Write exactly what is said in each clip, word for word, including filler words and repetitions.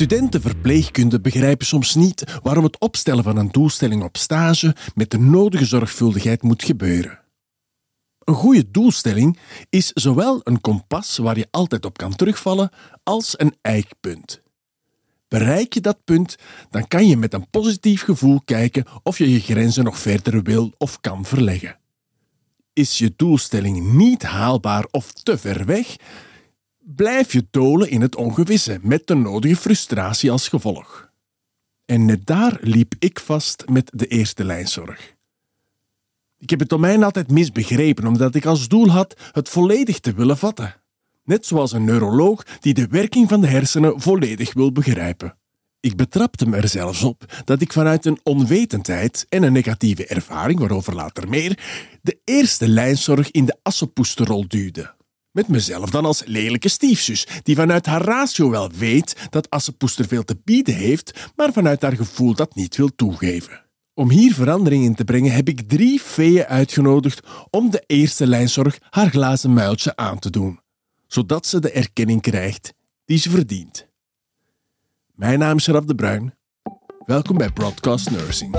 Studenten verpleegkunde begrijpen soms niet waarom het opstellen van een doelstelling op stage met de nodige zorgvuldigheid moet gebeuren. Een goede doelstelling is zowel een kompas waar je altijd op kan terugvallen, als een eikpunt. Bereik je dat punt, dan kan je met een positief gevoel kijken of je je grenzen nog verder wil of kan verleggen. Is je doelstelling niet haalbaar of te ver weg, blijf je dolen in het ongewisse met de nodige frustratie als gevolg. En net daar liep ik vast met de eerste lijnzorg. Ik heb het domein altijd misbegrepen, omdat ik als doel had het volledig te willen vatten. Net zoals een neuroloog die de werking van de hersenen volledig wil begrijpen. Ik betrapte me er zelfs op dat ik vanuit een onwetendheid en een negatieve ervaring, waarover later meer, de eerste lijnzorg in de assenpoesterrol duwde. Met mezelf dan als lelijke stiefzus, die vanuit haar ratio wel weet dat assenpoester veel te bieden heeft, maar vanuit haar gevoel dat niet wil toegeven. Om hier verandering in te brengen heb ik drie feeën uitgenodigd om de eerste lijnzorg haar glazen muiltje aan te doen, zodat ze de erkenning krijgt die ze verdient. Mijn naam is Raf de Bruin. Welkom bij Broadcast Nursing.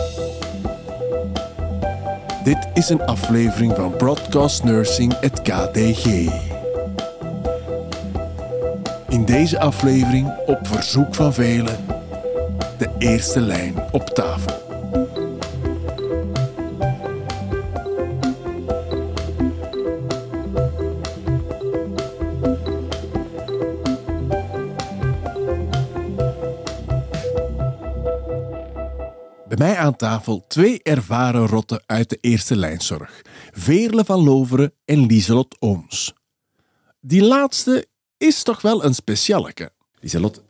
Dit is een aflevering van Broadcast Nursing, het K D G. In deze aflevering, op verzoek van velen, de eerste lijn op tafel. Bij mij aan tafel twee ervaren rotten uit de eerste lijnzorg. Veerle van Loveren en Lieselot Ooms. Die laatste is toch wel een specialeke. Lieselot,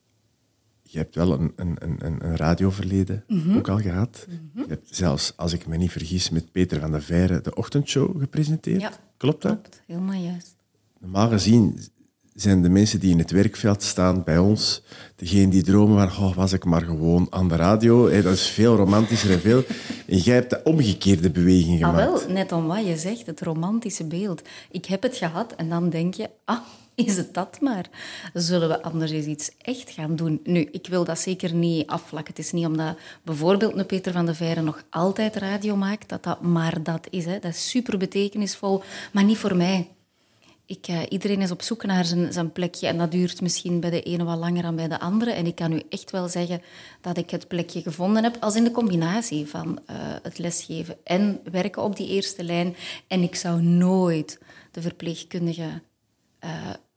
je hebt wel een, een, een, een radioverleden mm-hmm. ook al gehad. Mm-hmm. Je hebt zelfs, als ik me niet vergis, met Peter van der Veire de ochtendshow gepresenteerd. Ja, klopt dat? Klopt, helemaal juist. Normaal gezien zijn de mensen die in het werkveld staan bij ons degene die dromen van, oh, was ik maar gewoon aan de radio. Hey, dat is veel romantischer en veel. En jij hebt de omgekeerde beweging gemaakt. Ah, wel, net om wat je zegt, het romantische beeld. Ik heb het gehad en dan denk je, ah, is het dat maar? Zullen we anders eens iets echt gaan doen? Nu, ik wil dat zeker niet afvlakken. Het is niet omdat bijvoorbeeld een Peter van der Veire nog altijd radio maakt, dat dat maar dat is. Hè. Dat is super betekenisvol, maar niet voor mij. Ik, uh, iedereen is op zoek naar zijn, zijn plekje en dat duurt misschien bij de ene wat langer dan bij de andere. En ik kan u echt wel zeggen dat ik het plekje gevonden heb als in de combinatie van uh, het lesgeven en werken op die eerste lijn. En ik zou nooit de verpleegkundige uh,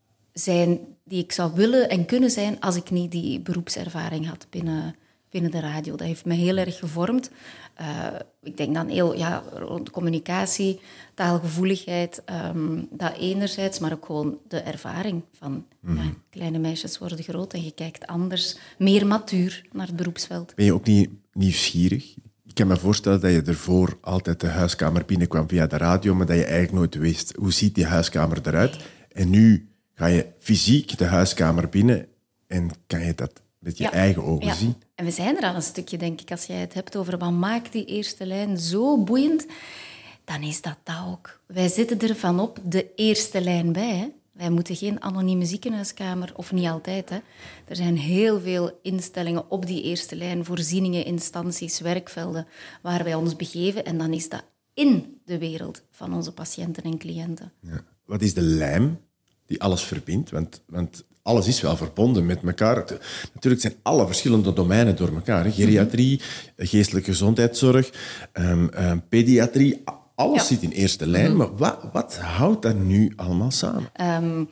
zijn die ik zou willen en kunnen zijn als ik niet die beroepservaring had binnen, binnen de radio. Dat heeft me heel erg gevormd. Uh, ik denk dan heel ja, rond communicatie, taalgevoeligheid, um, dat enerzijds, maar ook gewoon de ervaring van mm. ja, kleine meisjes worden groot en je kijkt anders, meer matuur naar het beroepsveld. Ben je ook niet nieuwsgierig? Ik kan me voorstellen dat je ervoor altijd de huiskamer binnenkwam via de radio, maar dat je eigenlijk nooit wist hoe ziet die huiskamer eruit. En nu ga je fysiek de huiskamer binnen en kan je dat met je ja. eigen ogen ja. zien. En we zijn er al een stukje, denk ik, als jij het hebt over wat maakt die eerste lijn zo boeiend, dan is dat dat ook. Wij zitten ervan op de eerste lijn bij. Hè. Wij moeten geen anonieme ziekenhuiskamer, of niet altijd. Hè. Er zijn heel veel instellingen op die eerste lijn, voorzieningen, instanties, werkvelden, waar wij ons begeven. En dan is dat in de wereld van onze patiënten en cliënten. Ja. Wat is de lijm die alles verbindt? Want... want alles is wel verbonden met elkaar. Natuurlijk zijn alle verschillende domeinen door elkaar. Hè. Geriatrie, geestelijke gezondheidszorg, um, um, pediatrie. Alles ja. zit in eerste lijn. Maar wat, wat houdt dat nu allemaal samen? Um,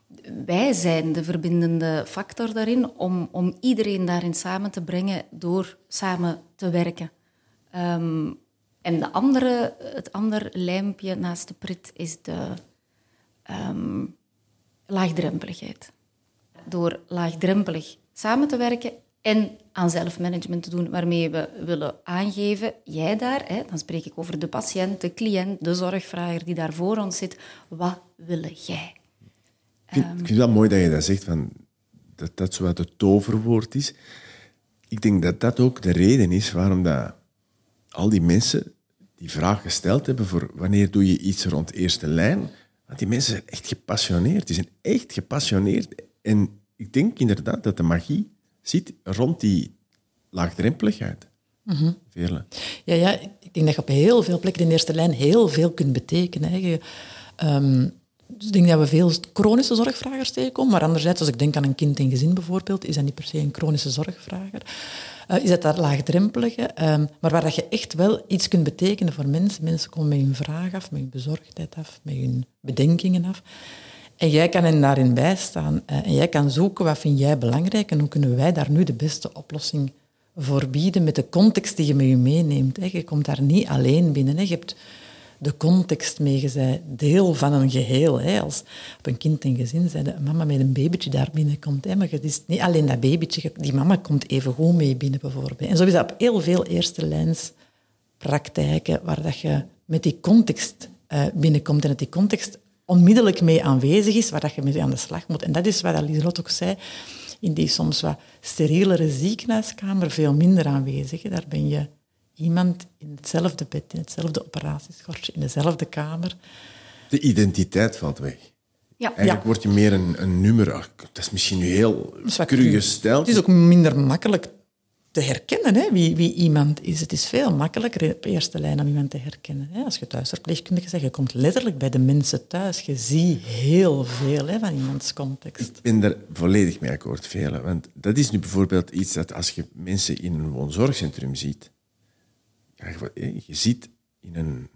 wij zijn de verbindende factor daarin om, om iedereen daarin samen te brengen door samen te werken. Um, en de andere, het andere lijmpje naast de prit is de um, laagdrempeligheid. Door laagdrempelig samen te werken en aan zelfmanagement te doen, waarmee we willen aangeven, jij daar, hè, dan spreek ik over de patiënt, de cliënt, de zorgvrager die daar voor ons zit, wat wil jij? Ik vind, um, ik vind het wel mooi dat je dat zegt, van, dat dat zo wat het toverwoord is. Ik denk dat dat ook de reden is waarom dat al die mensen die vraag gesteld hebben voor wanneer doe je iets rond eerste lijn, want die mensen zijn echt gepassioneerd. Die zijn echt gepassioneerd. En ik denk inderdaad dat de magie zit rond die laagdrempeligheid. Mm-hmm. Veerle. Ja, ja, ik denk dat je op heel veel plekken in de eerste lijn heel veel kunt betekenen. Hè. Je, um, dus ik denk dat we veel chronische zorgvragers tegenkomen, maar anderzijds, als ik denk aan een kind in gezin bijvoorbeeld, is dat niet per se een chronische zorgvrager. Uh, is dat dat laagdrempelige, um, maar waar dat je echt wel iets kunt betekenen voor mensen. Mensen komen met hun vraag af, met hun bezorgdheid af, met hun bedenkingen af. En jij kan hen daarin bijstaan. Uh, en jij kan zoeken, wat vind jij belangrijk en hoe kunnen wij daar nu de beste oplossing voor bieden met de context die je met je meeneemt. Hè. Je komt daar niet alleen binnen. Hè. Je hebt de context mee, je bent deel van een geheel. Hè. Als op een kind en gezin zei de mama met een babytje daar binnenkomt. Hè. Maar het is niet alleen dat babytje, die mama komt even goed mee binnen bijvoorbeeld. En zo is dat op heel veel eerste lijns praktijken waar dat je met die context uh, binnenkomt en dat die context onmiddellijk mee aanwezig is, waar dat je mee aan de slag moet. En dat is wat Lieselot ook zei, in die soms wat sterielere ziekenhuiskamer veel minder aanwezig. Hè. Daar ben je iemand in hetzelfde bed, in hetzelfde operatieschortje, in dezelfde kamer. De identiteit valt weg. Ja. Eigenlijk Ja. word je meer een, een nummer. Ach, dat is misschien nu heel cru gesteld. Het is ook minder makkelijk te herkennen, hè, wie, wie iemand is. Het is veel makkelijker op eerste lijn om iemand te herkennen. Hè. Als je thuisverpleegkundige zegt, je komt letterlijk bij de mensen thuis. Je ziet heel veel hè, van iemands context. Ik ben daar volledig mee akkoord, Veerle. Want dat is nu bijvoorbeeld iets dat als je mensen in een woonzorgcentrum ziet, je ziet in een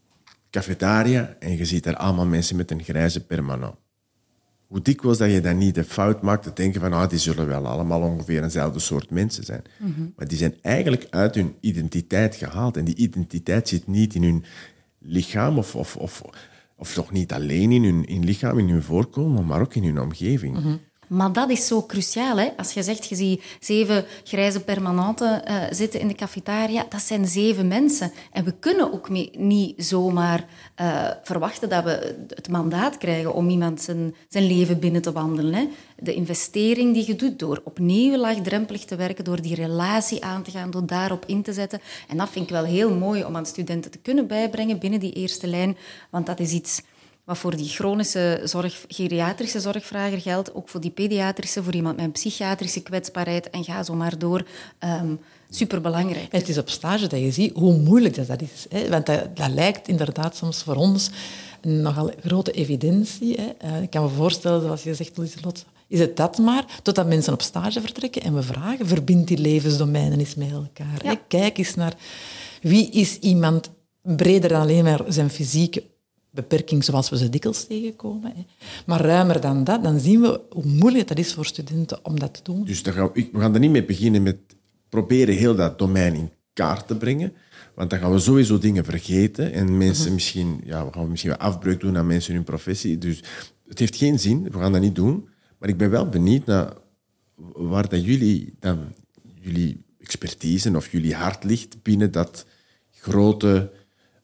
cafetaria en je ziet daar allemaal mensen met een grijze permanent. Hoe dikwijls dat je dan niet de fout maakt te denken van ah, die zullen wel allemaal ongeveer eenzelfde soort mensen zijn. Mm-hmm. Maar die zijn eigenlijk uit hun identiteit gehaald. En die identiteit zit niet in hun lichaam of, of, of, of toch niet alleen in hun in lichaam, in hun voorkomen, maar ook in hun omgeving. Mm-hmm. Maar dat is zo cruciaal. Hè? Als je zegt, je ziet zeven grijze permanenten uh, zitten in de cafetaria, dat zijn zeven mensen. En we kunnen ook mee, niet zomaar uh, verwachten dat we het mandaat krijgen om iemand zijn, zijn leven binnen te wandelen. Hè? De investering die je doet door opnieuw laagdrempelig te werken, door die relatie aan te gaan, door daarop in te zetten. En dat vind ik wel heel mooi om aan studenten te kunnen bijbrengen binnen die eerste lijn, want dat is iets wat voor die chronische zorg, geriatrische zorgvrager geldt, ook voor die pediatrische, voor iemand met een psychiatrische kwetsbaarheid en ga zo maar door. Um, superbelangrijk. En het is op stage dat je ziet hoe moeilijk dat, dat is. Hè? Want dat, dat lijkt inderdaad soms voor ons een nogal grote evidentie. Hè? Uh, ik kan me voorstellen, zoals je zegt, Lieselot, is het dat maar, totdat mensen op stage vertrekken en we vragen, verbind die levensdomeinen eens met elkaar. Ja. Hè? Kijk eens naar wie is iemand breder dan alleen maar zijn fysieke beperking zoals we ze dikwijls tegenkomen. Hè. Maar ruimer dan dat, dan zien we hoe moeilijk het is voor studenten om dat te doen. Dus daar gaan we, we gaan er niet mee beginnen met proberen heel dat domein in kaart te brengen, want dan gaan we sowieso dingen vergeten en mensen uh-huh. misschien, ja, we gaan misschien wel afbreuk doen aan mensen in hun professie. Dus het heeft geen zin, we gaan dat niet doen. Maar ik ben wel benieuwd naar waar dat jullie dan, jullie expertise of jullie hart ligt binnen dat grote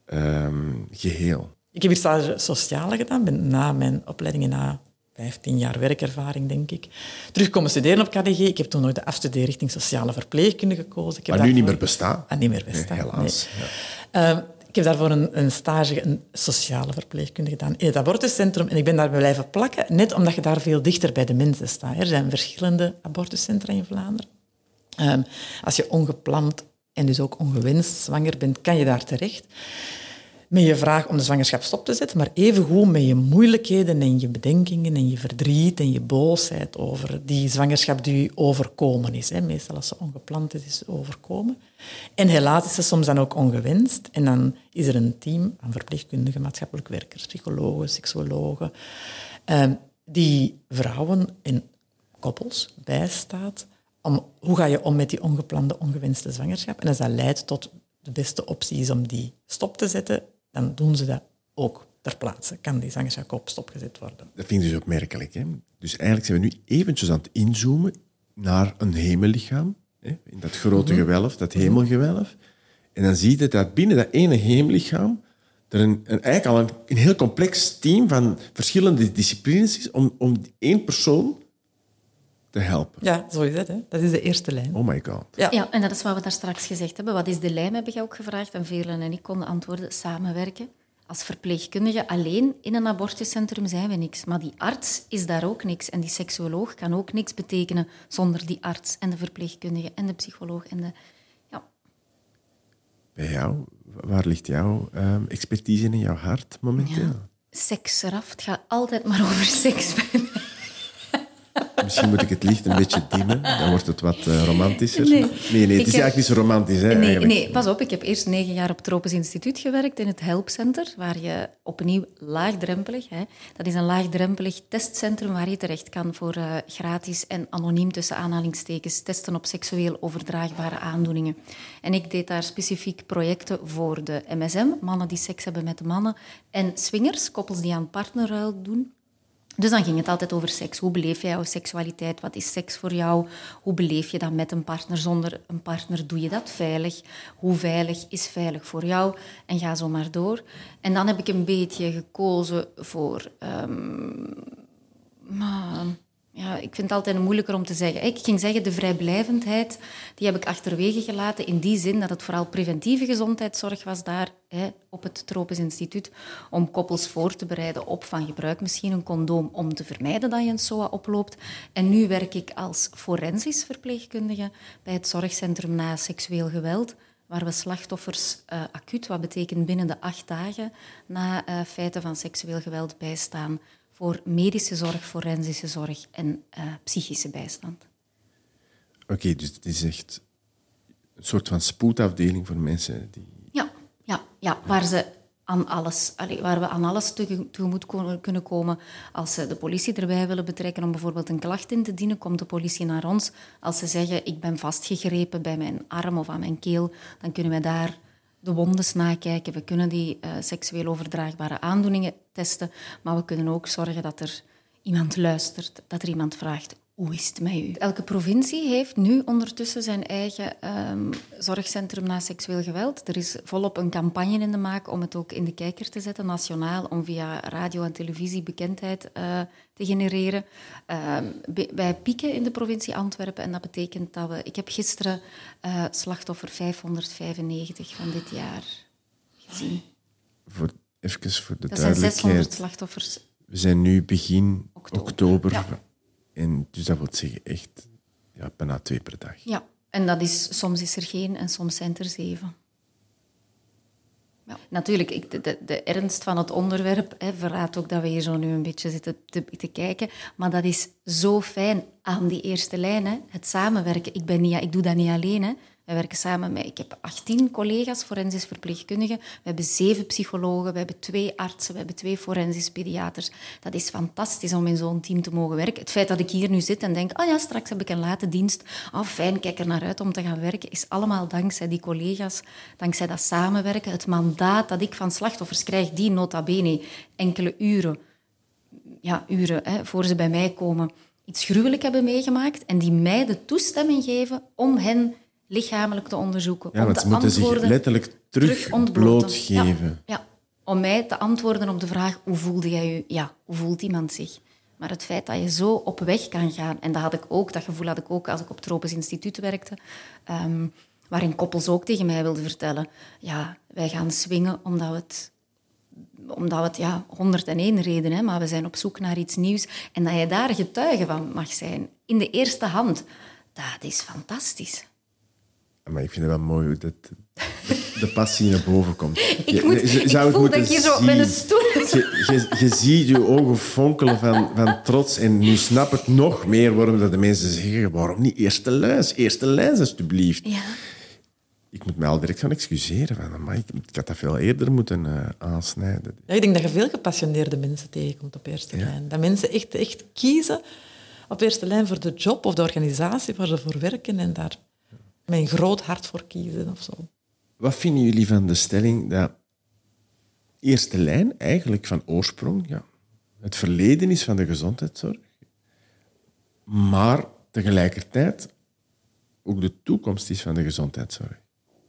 um, geheel. Ik heb hier stage sociale gedaan, ben na mijn opleiding en na vijftien jaar werkervaring, denk ik, terug komen studeren op K D G. Ik heb toen nog de afstudeerrichting sociale verpleegkunde gekozen. Ik heb maar nu daarvoor... niet meer bestaan. Ah, niet meer bestaan, nee, helaas. Nee. Ja. Uh, ik heb daarvoor een, een stage, een sociale verpleegkunde gedaan in het abortuscentrum. En ik ben daar blijven plakken, net omdat je daar veel dichter bij de mensen staat. Er zijn verschillende abortuscentra in Vlaanderen. Um, als je ongepland en dus ook ongewenst zwanger bent, kan je daar terecht. Met je vraag om de zwangerschap stop te zetten, maar evengoed met je moeilijkheden en je bedenkingen en je verdriet en je boosheid over die zwangerschap die overkomen is. Hè. Meestal als ze ongepland is, is ze overkomen. En helaas is ze soms dan ook ongewenst. En dan is er een team van verpleegkundigen, maatschappelijk werkers, psychologen, seksuologen, eh, die vrouwen en koppels bijstaat om hoe ga je om met die ongeplande, ongewenste zwangerschap. En als dat leidt tot de beste optie is om die stop te zetten, dan doen ze dat ook ter plaatse. Kan die zwangerschap op stop gezet worden. Dat vind ik dus opmerkelijk. Hè? Dus eigenlijk zijn we nu eventjes aan het inzoomen naar een hemellichaam, hè? In dat grote mm-hmm. gewelf, dat hemelgewelf. En dan zie je dat binnen dat ene hemellichaam er een, een, eigenlijk al een, een heel complex team van verschillende disciplines is om, om één persoon te helpen. Ja, zo is het. Hè? Dat is de eerste lijn. Oh my god. Ja. ja, en dat is wat we daar straks gezegd hebben. Wat is de lijm, heb je ook gevraagd. En Veerle en ik konden antwoorden, samenwerken. Als verpleegkundige alleen in een abortuscentrum zijn we niks. Maar die arts is daar ook niks. En die seksuoloog kan ook niks betekenen zonder die arts en de verpleegkundige en de psycholoog. En de, ja. Bij jou, waar ligt jouw um, expertise in jouw hart momenteel? Ja. Seks eraf. Het gaat altijd maar over seks bij mij. Misschien moet ik het licht een beetje dimmen, dan wordt het wat uh, romantischer. Nee, nee, nee het is heb... eigenlijk niet zo romantisch. Hè, nee, eigenlijk. nee, pas op. Ik heb eerst negen jaar op het Tropisch Instituut gewerkt in het Helpcenter, waar je opnieuw laagdrempelig... Hè, dat is een laagdrempelig testcentrum waar je terecht kan voor uh, gratis en anoniem tussen aanhalingstekens testen op seksueel overdraagbare aandoeningen. En ik deed daar specifiek projecten voor de M S M, mannen die seks hebben met de mannen, en swingers, koppels die aan partnerruil doen. Dus dan ging het altijd over seks. Hoe beleef jij jouw seksualiteit? Wat is seks voor jou? Hoe beleef je dat met een partner? Zonder een partner doe je dat veilig? Hoe veilig is veilig voor jou? En ga zo maar door. En dan heb ik een beetje gekozen voor... Um, maar, ja, ik vind het altijd moeilijker om te zeggen. Ik ging zeggen, de vrijblijvendheid, die heb ik achterwege gelaten in die zin dat het vooral preventieve gezondheidszorg was daar hè, op het Tropisch Instituut om koppels voor te bereiden op van gebruik misschien een condoom om te vermijden dat je een S O A oploopt. En nu werk ik als forensisch verpleegkundige bij het zorgcentrum na seksueel geweld, waar we slachtoffers uh, acuut, wat betekent binnen de acht dagen na uh, feiten van seksueel geweld bijstaan voor medische zorg, forensische zorg en uh, psychische bijstand. Oké, okay, dus het is echt een soort van spoedafdeling voor mensen die... Ja, ja, ja waar, ze aan alles, allee, waar we aan alles tegemoet kunnen komen. Als ze de politie erbij willen betrekken om bijvoorbeeld een klacht in te dienen, komt de politie naar ons. Als ze zeggen, ik ben vastgegrepen bij mijn arm of aan mijn keel, dan kunnen wij daar de wondes nakijken. We kunnen die uh, seksueel overdraagbare aandoeningen testen, maar we kunnen ook zorgen dat er iemand luistert, dat er iemand vraagt, hoe is het met u? Elke provincie heeft nu ondertussen zijn eigen um, zorgcentrum na seksueel geweld. Er is volop een campagne in de maak om het ook in de kijker te zetten, nationaal, om via radio en televisie bekendheid uh, te genereren. Uh, wij pieken in de provincie Antwerpen en dat betekent dat we... Ik heb gisteren uh, slachtoffer vijfhonderdvijfennegentig van dit jaar gezien. Voor, even voor de dat duidelijkheid. zijn zeshonderd slachtoffers. We zijn nu begin oktober. oktober ja. En dus dat wil zeggen echt ja, bijna twee per dag. Ja, en dat is, soms is er geen en soms zijn er zeven. Ja. Natuurlijk, ik, de, de, de ernst van het onderwerp hè, verraadt ook dat we hier zo nu een beetje zitten te, te kijken. Maar dat is zo fijn aan die eerste lijn, hè, het samenwerken. Ik, ben niet, ik doe dat niet alleen, hè. Wij werken samen met... Ik heb achttien collega's, forensisch verpleegkundigen. We hebben zeven psychologen, we hebben twee artsen, we hebben twee forensisch pediaters. Dat is fantastisch om in zo'n team te mogen werken. Het feit dat ik hier nu zit en denk, oh ja, straks heb ik een late dienst. Oh, fijn, kijk er naar uit om te gaan werken. Is allemaal dankzij die collega's, dankzij dat samenwerken. Het mandaat dat ik van slachtoffers krijg, die nota bene enkele uren, ja, uren hè, voor ze bij mij komen, iets gruwelijk hebben meegemaakt en die mij de toestemming geven om hen lichamelijk te onderzoeken. Ja, want ze moeten zich letterlijk terug, terug blootgeven. Ja, ja, om mij te antwoorden op de vraag, hoe voelde jij je? Ja, hoe voelt iemand zich? Maar het feit dat je zo op weg kan gaan, en dat had ik ook, dat gevoel had ik ook als ik op het Tropisch Instituut werkte, um, waarin koppels ook tegen mij wilden vertellen, ja, wij gaan swingen omdat we het... Omdat we het, ja, honderdéén reden, hè, maar we zijn op zoek naar iets nieuws. En dat je daar getuige van mag zijn, in de eerste hand, dat is fantastisch. Maar ik vind het wel mooi hoe dat de, de passie naar boven komt. Ik, je, moet, je, ik voel dat ik hier zo met een stoel... Je, je, je ziet je ogen fonkelen van, van trots. En nu snap ik nog meer waarom dat de mensen zeggen, waarom niet eerste lijn, eerste lijn alsjeblieft. Ja. Ik moet mij al direct gaan excuseren. Van, amai, ik had dat veel eerder moeten uh, aansnijden. Ja, ik denk dat je veel gepassioneerde mensen tegenkomt op eerste ja. lijn. Dat mensen echt, echt kiezen op eerste lijn voor de job of de organisatie waar ze voor werken en daar met een groot hart voor kiezen of zo. Wat vinden jullie van de stelling dat eerste lijn eigenlijk van oorsprong ja, het verleden is van de gezondheidszorg, maar tegelijkertijd ook de toekomst is van de gezondheidszorg?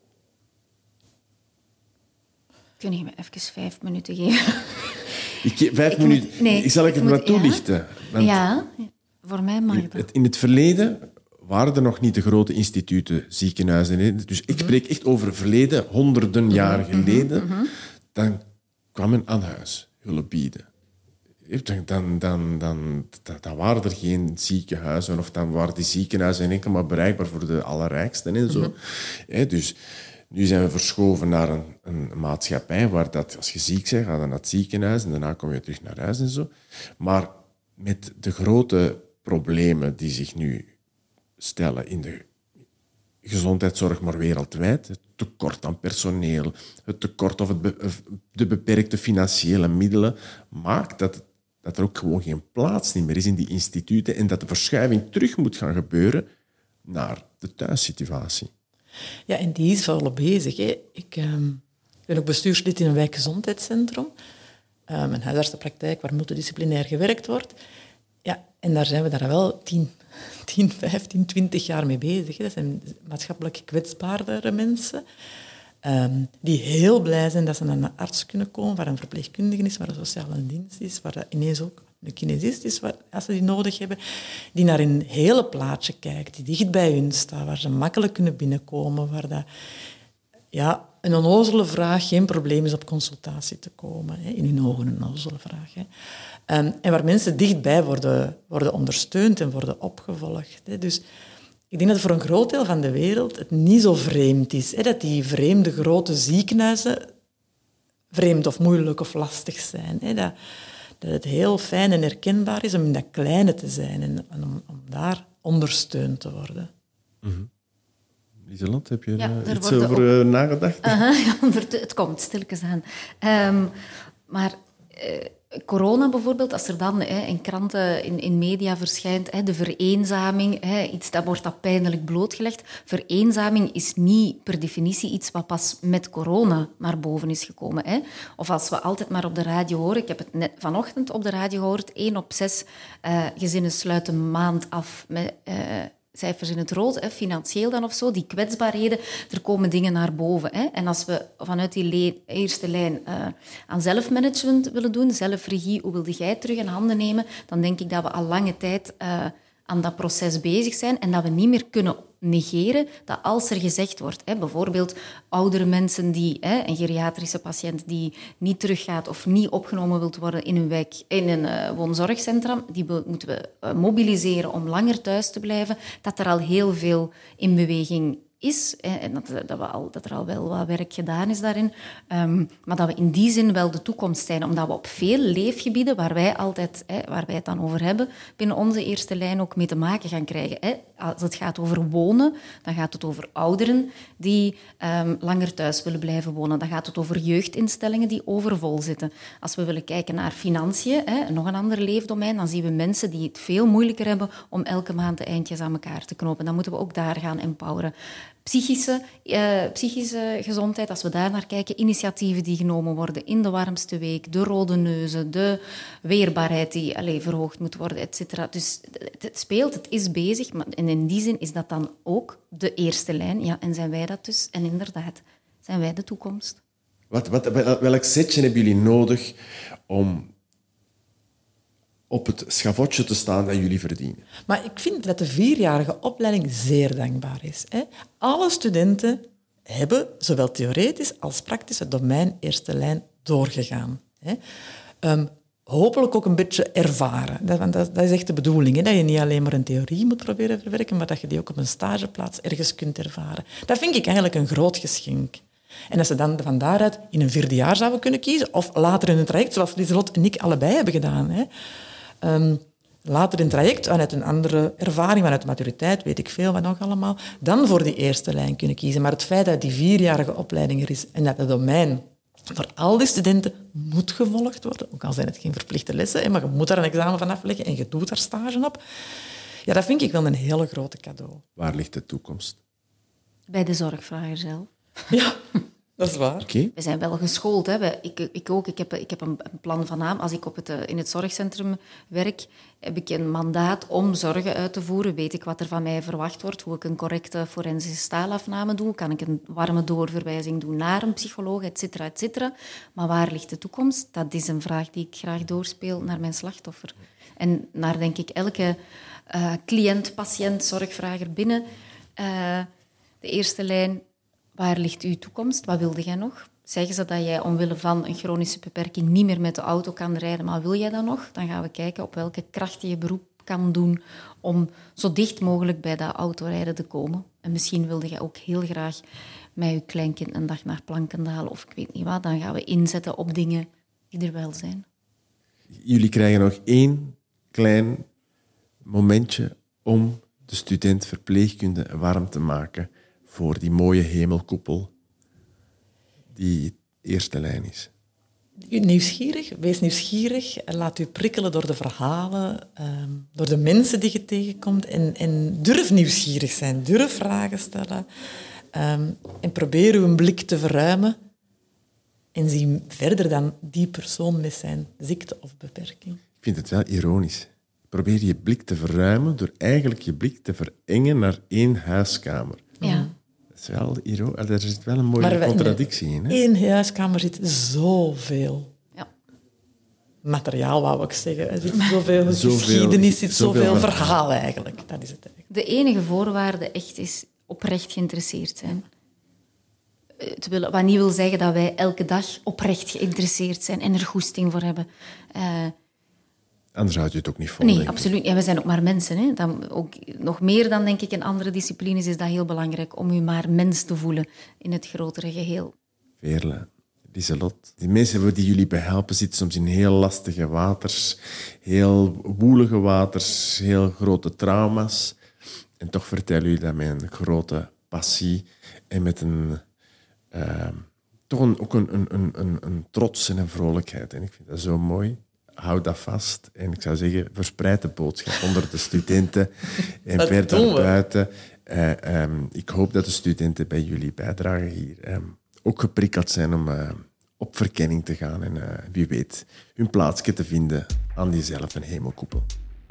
Kun je me even vijf minuten geven? Ik, vijf ik minuten? Moet, nee, zal ik het maar toelichten? Ja, ja, voor mij mag dat. In, in het verleden waren er nog niet de grote instituten, ziekenhuizen. Dus ik spreek echt over verleden, honderden jaren geleden. Mm-hmm. Dan kwam men aan huis hulp bieden. Dan, dan, dan, dan, dan waren er geen ziekenhuizen of dan waren die ziekenhuizen enkel maar bereikbaar voor de allerrijksten en zo. Mm-hmm. Dus nu zijn we verschoven naar een, een maatschappij waar dat, als je ziek bent, ga je naar het ziekenhuis en daarna kom je terug naar huis en zo. Maar met de grote problemen die zich nu stellen in de gezondheidszorg, maar wereldwijd, het tekort aan personeel, het tekort of het be, de beperkte financiële middelen, maakt dat, dat er ook gewoon geen plaats meer is in die instituten en dat de verschuiving terug moet gaan gebeuren naar de thuissituatie. Ja, en die is volop bezig. Hè. Ik um, ben ook bestuurslid in een wijkgezondheidscentrum. Um, een huisartsenpraktijk waar multidisciplinair gewerkt wordt. Ja, en daar zijn we daar wel tien, tien, vijftien, twintig jaar mee bezig. Hè. Dat zijn maatschappelijk kwetsbaardere mensen um, die heel blij zijn dat ze naar een arts kunnen komen, waar een verpleegkundige is, waar een sociale dienst is, waar ineens ook een kinesist is, waar, als ze die nodig hebben, die naar een hele plaatje kijkt, die dicht bij hun staat, waar ze makkelijk kunnen binnenkomen, waar dat, ja, een onnozele vraag geen probleem is op consultatie te komen. Hè. In hun ogen een onnozele vraag. Hè. Um, en waar mensen dichtbij worden, worden ondersteund en worden opgevolgd. Hè. Dus ik denk dat voor een groot deel van de wereld het niet zo vreemd is. Hè, dat die vreemde grote ziekenhuizen vreemd of moeilijk of lastig zijn. Hè. Dat, dat het heel fijn en herkenbaar is om in dat kleine te zijn en, en om, om daar ondersteund te worden. Mm-hmm. Lieselotte, heb je ja, er iets over ook... nagedacht? Uh-huh, ja, het komt stilletjes aan. Um, maar uh, corona bijvoorbeeld, als er dan hè, in kranten, in, in media verschijnt, hè, de vereenzaming, hè, iets dat wordt dat pijnlijk blootgelegd. Vereenzaming is niet per definitie iets wat pas met corona naar boven is gekomen. Hè. Of als we altijd maar op de radio horen, ik heb het net vanochtend op de radio gehoord, één op zes uh, gezinnen sluiten een maand af met... Uh, cijfers in het rood, hè, financieel dan of zo, die kwetsbaarheden, er komen dingen naar boven. Hè. En als we vanuit die le- eerste lijn uh, aan zelfmanagement willen doen, zelfregie, hoe wilde jij het terug in handen nemen, dan denk ik dat we al lange tijd uh, aan dat proces bezig zijn en dat we niet meer kunnen negeren dat als er gezegd wordt, hè, bijvoorbeeld oudere mensen, die, hè, een geriatrische patiënt die niet teruggaat of niet opgenomen wilt worden in een, wijk, in een uh, woonzorgcentrum, die be- moeten we uh, mobiliseren om langer thuis te blijven, dat er al heel veel in beweging is hè, en dat, dat, we al, dat er al wel wat werk gedaan is daarin, um, maar dat we in die zin wel de toekomst zijn, omdat we op veel leefgebieden, waar wij altijd, hè, waar wij het dan over hebben, binnen onze eerste lijn ook mee te maken gaan krijgen. Hè. Als het gaat over wonen, dan gaat het over ouderen die um, langer thuis willen blijven wonen. Dan gaat het over jeugdinstellingen die overvol zitten. Als we willen kijken naar financiën, hè, nog een ander leefdomein, dan zien we mensen die het veel moeilijker hebben om elke maand de eindjes aan elkaar te knopen. Dan moeten we ook daar gaan empoweren. Psychische, uh, psychische gezondheid, als we daar naar kijken, initiatieven die genomen worden in de warmste week, de rode neuzen, de weerbaarheid die allez, verhoogd moet worden, et cetera. Dus het, het speelt, het is bezig, maar en in die zin is dat dan ook de eerste lijn. Ja, en zijn wij dat dus? En inderdaad, zijn wij de toekomst. Wat, wat, welk setje hebben jullie nodig om op het schavotje te staan dat jullie verdienen? Maar ik vind dat de vierjarige opleiding zeer dankbaar is. Hè. Alle studenten hebben, zowel theoretisch als praktisch, het domein eerste lijn doorgegaan. Hè. Um, hopelijk ook een beetje ervaren. Dat, dat, dat is echt de bedoeling. Hè? Dat je niet alleen maar een theorie moet proberen verwerken, maar dat je die ook op een stageplaats ergens kunt ervaren. Dat vind ik eigenlijk een groot geschenk. En als ze dan van daaruit in een vierde jaar zouden kunnen kiezen, of later in een traject, zoals Lieselotte en ik allebei hebben gedaan. Hè? Um, later in het traject, vanuit een andere ervaring, vanuit maturiteit, weet ik veel wat nog allemaal, dan voor die eerste lijn kunnen kiezen. Maar het feit dat die vierjarige opleiding er is en dat het domein voor al die studenten moet gevolgd worden, ook al zijn het geen verplichte lessen, maar je moet daar een examen van afleggen en je doet daar stage op. Ja, dat vind ik wel een hele grote cadeau. Waar ligt de toekomst? Bij de zorgvrager zelf. Ja, dat is waar. Okay. We zijn wel geschoold. Hè. We, ik, ik ook. Ik heb, ik heb een, een plan van naam. Als ik op het, in het zorgcentrum werk, heb ik een mandaat om zorgen uit te voeren. Weet ik wat er van mij verwacht wordt, hoe ik een correcte forensische staalafname doe, kan ik een warme doorverwijzing doen naar een psycholoog, et cetera, et cetera. Maar waar ligt de toekomst? Dat is een vraag die ik graag doorspeel naar mijn slachtoffer. En naar, denk ik, elke uh, cliënt, patiënt, zorgvrager binnen uh, de eerste lijn. Waar ligt uw toekomst? Wat wilde jij nog? zeggen ze dat jij omwille van een chronische beperking niet meer met de auto kan rijden, maar wil jij dat nog? Dan gaan we kijken op welke kracht je beroep kan doen om zo dicht mogelijk bij dat autorijden te komen. En misschien wilde je ook heel graag met je kleinkind een dag naar Plankendaal of ik weet niet wat. Dan gaan we inzetten op dingen die er wel zijn. Jullie krijgen nog één klein momentje om de student verpleegkunde warm te maken voor die mooie hemelkoepel die eerste lijn is. Nieuwsgierig, wees nieuwsgierig en laat u prikkelen door de verhalen, um, door de mensen die je tegenkomt en, en durf nieuwsgierig zijn, durf vragen stellen um, en probeer uw blik te verruimen en zie verder dan die persoon met zijn ziekte of beperking. Ik vind het wel ironisch. Probeer je blik te verruimen door eigenlijk je blik te verengen naar één huiskamer. Ja. Dat is wel ironisch. Er zit wel een mooie contradictie in. Hè? In één huiskamer zit zoveel Ja. materiaal, wou ik zeggen. Er zit zoveel, Zoveel- geschiedenis, zit zoveel zoveel verhaal. verhalen eigenlijk. Dat is het eigenlijk. De enige voorwaarde echt is oprecht geïnteresseerd zijn. Het wil, wat niet wil zeggen dat wij elke dag oprecht geïnteresseerd zijn en er goesting voor hebben. Uh, Anders houd je het ook niet vol. nee, denk ik. absoluut. Ja, we zijn ook maar mensen. Hè. Dan ook, nog meer dan, denk ik, in andere disciplines is dat heel belangrijk om je maar mens te voelen in het grotere geheel. Veerle, Lieselot, die mensen die jullie behelpen zitten soms in heel lastige waters, heel woelige waters, heel grote trauma's. En toch vertellen jullie dat met een grote passie en met een, uh, toch een, ook een, een, een, een trots en een vrolijkheid. En ik vind dat zo mooi. Hou dat vast. En ik zou zeggen, verspreid de boodschap onder de studenten en Dat verder doen we. buiten. Uh, um, ik hoop dat de studenten bij jullie bijdrage hier um, ook geprikkeld zijn om uh, op verkenning te gaan en uh, wie weet hun plaatsje te vinden aan diezelfde hemelkoepel.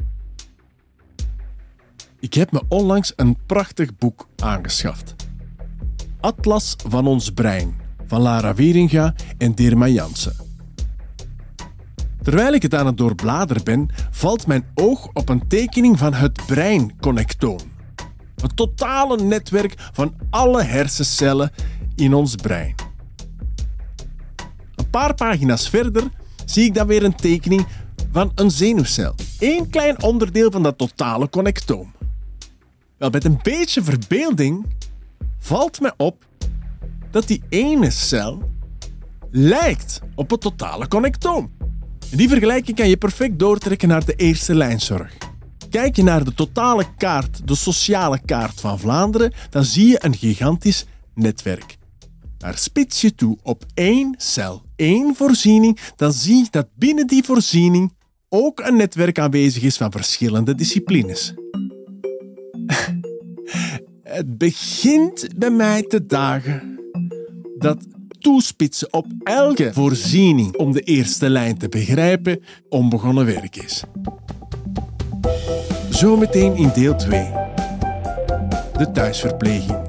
Ik heb me onlangs een prachtig boek aangeschaft. Atlas van ons brein, van Lara Wieringa en Dirma Jansen. Terwijl ik het aan het doorbladeren ben, valt mijn oog op een tekening van het breinconnectoom. Het totale netwerk van alle hersencellen in ons brein. Een paar pagina's verder zie ik dan weer een tekening van een zenuwcel. Eén klein onderdeel van dat totale connectoom. Wel, met een beetje verbeelding valt me op dat die ene cel lijkt op het totale connectoom. En die vergelijking kan je perfect doortrekken naar de eerste lijnzorg. Kijk je naar de totale kaart, de sociale kaart van Vlaanderen, dan zie je een gigantisch netwerk. Maar spits je toe op één cel, één voorziening, dan zie je dat binnen die voorziening ook een netwerk aanwezig is van verschillende disciplines. Het begint bij mij te dagen dat toespitsen op elke voorziening om de eerste lijn te begrijpen onbegonnen werk is. Zometeen in deel twee. De thuisverpleging.